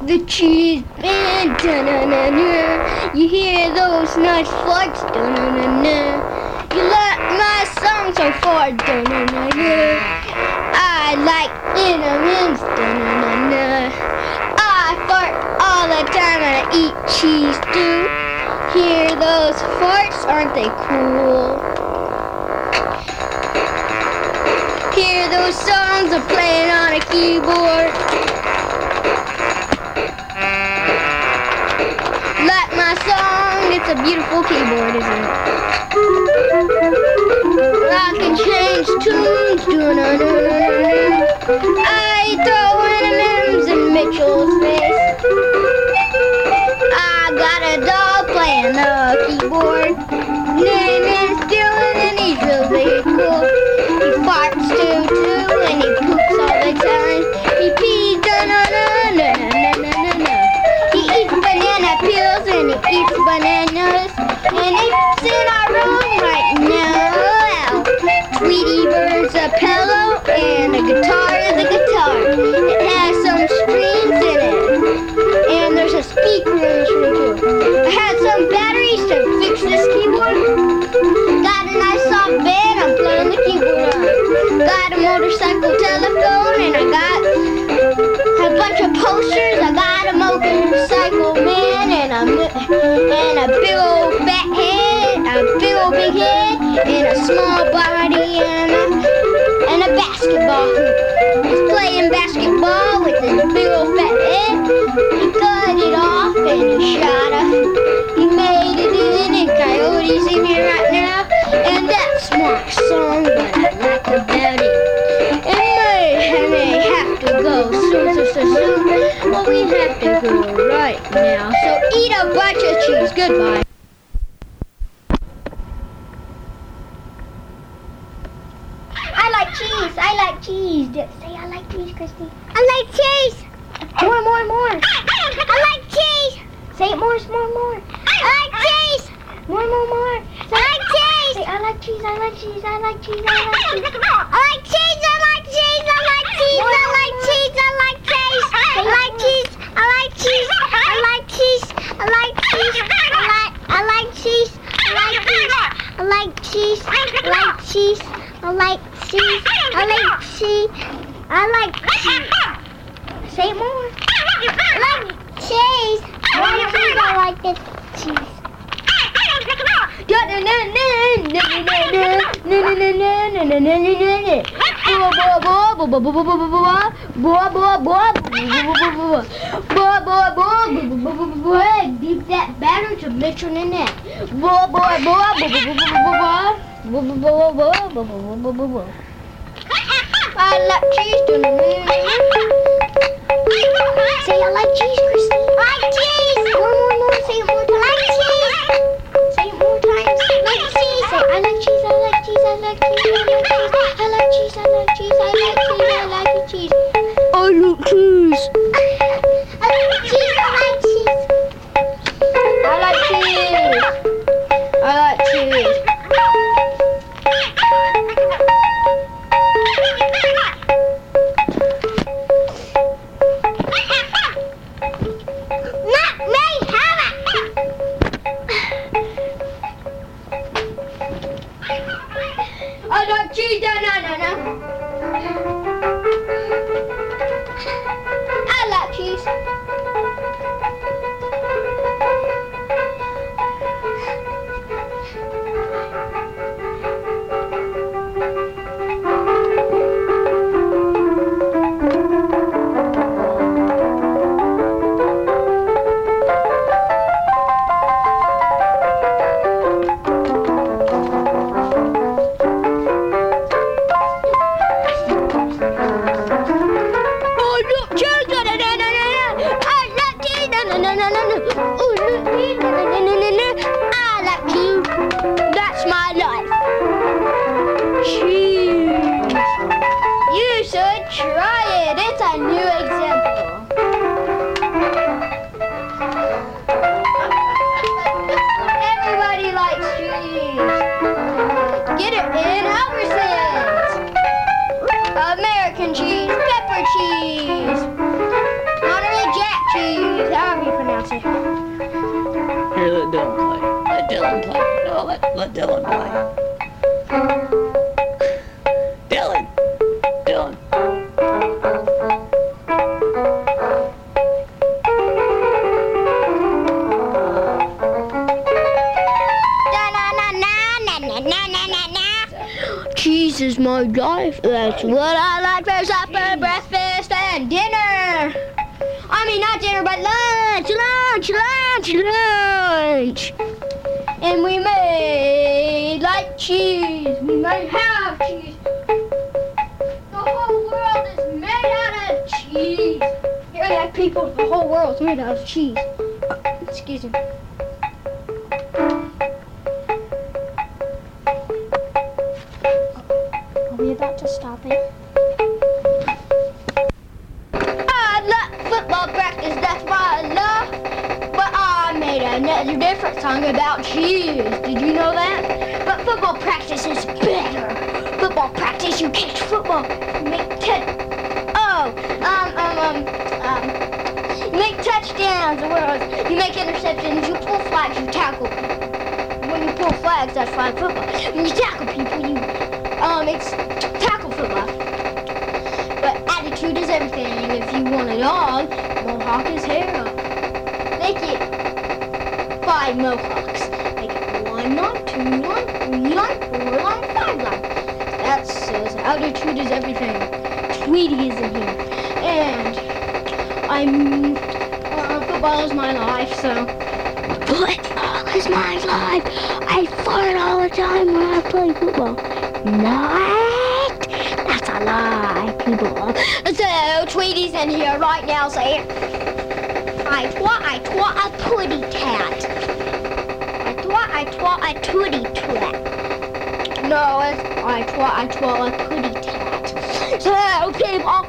the cheese band, da-na-na-na. You hear those nice flights, da-na-na-na. You like my song so far, da-na-na-na. I like vitamins, da-na-na-na. I fart all the time and I eat cheese too. Hear those farts, aren't they cool? Hear those songs are playing on a keyboard. Like my song, it's a beautiful keyboard, isn't it? I can change tunes, da-na-na-na-na. I throw M&M's in Mitchell's face. I got a dog playing the keyboard. Name is Dylan and he's really cool. He farts too, and he poops all the time. He pees, da-na-na-na-na-na-na-na. He eats banana peels and he eats bananas. And it's in our room right now. Tweety Bird's a pillow and a guitar is a guitar. It has some strings in it. And there's a speaker in this room too. I had some batteries to fix this keyboard. Got a nice soft bed, I'm playing the keyboard on. Got a motorcycle telephone and I got a bunch of posters. I got a motorcycle man and a big old fat head, a big old big head, and a small body and a basketball hoop. He's playing basketball with his big old fat head. He cut it off and he shot a hoop. He made it in and Coyote's in here right now. And that's my song, but I like about it. And may have to go soon. Well, we have to go right now. So eat a bunch of cheese. Goodbye. I like cheese. I like cheese. Say I like cheese, Christy. I like cheese. More. I like cheese. Say it more. I like cheese. More. Say, I like cheese. Say I like cheese. I like cheese. I like cheese. I like cheese. I like cheese. I like cheese. I like cheese. I like cheese. I like cheese. I like cheese. I like cheese. I like cheese. I like cheese. I like cheese. I like cheese. I like cheese. I like cheese. I like cheese. I like cheese. Say it more. I like cheese. I like this cheese. Beep that batter to Mitchell and Annette. I like cheese. Say I like cheese, Christy. I like cheese. More. Say it more times. I like cheese. Say it more times. I like cheese. Say I like cheese. I like cheese. I like cheese. I like cheese. I like cheese. I like cheese. I like cheese. I like cheese. I like cheese. I like cheese. I like cheese. I like cheese. wants it. Here, let Dylan play. Let Dylan play. No, let Dylan play. Dylan. Dylan. Cheese is my life. That's what I like for supper, breakfast, and dinner. I mean, not dinner, but lunch. And we made like cheese. We might have cheese. The whole world is made out of cheese. Here, that people, the whole world's made out of cheese. Excuse me. Are we about to stop it? I love football practice, that's what I love. But I made another different song about cheese. Did you know that? But football practice is better. Football practice, you catch football. You make you make touchdowns, or you make interceptions, you pull flags, you tackle. When you pull flags, that's flag football. When you tackle people, it's tackle football. But attitude is everything. If you want a dog, mohawk his hair up. Make it 5 mohawks. Make it 1 line, 2 line, 3 line, 4 line, 5 line. That says attitude is everything. Tweety is in here. And football is my life, so. Football is my life. I fart all the time when I play football. What? That's a lie, people. So, Tweety's in here right now saying, I twat a putty tat. I twat a tooty twat. No, it's I twat a putty tat. So, people.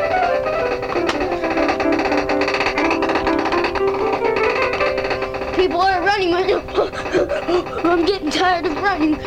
People are running right now. I'm getting tired of running.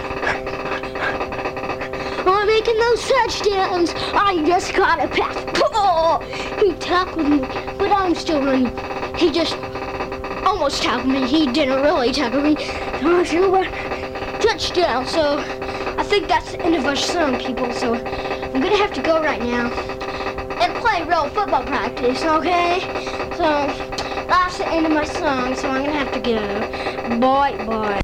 I'm making those touchdowns. I just got a pass. Oh, he tackled me, but I'm still running. He just almost tackled me. He didn't really tackle me. Touchdown. So I think that's the end of our song, people. So I'm gonna have to go right now and play real football practice, okay? So that's the end of my song. So I'm gonna have to go. Bye.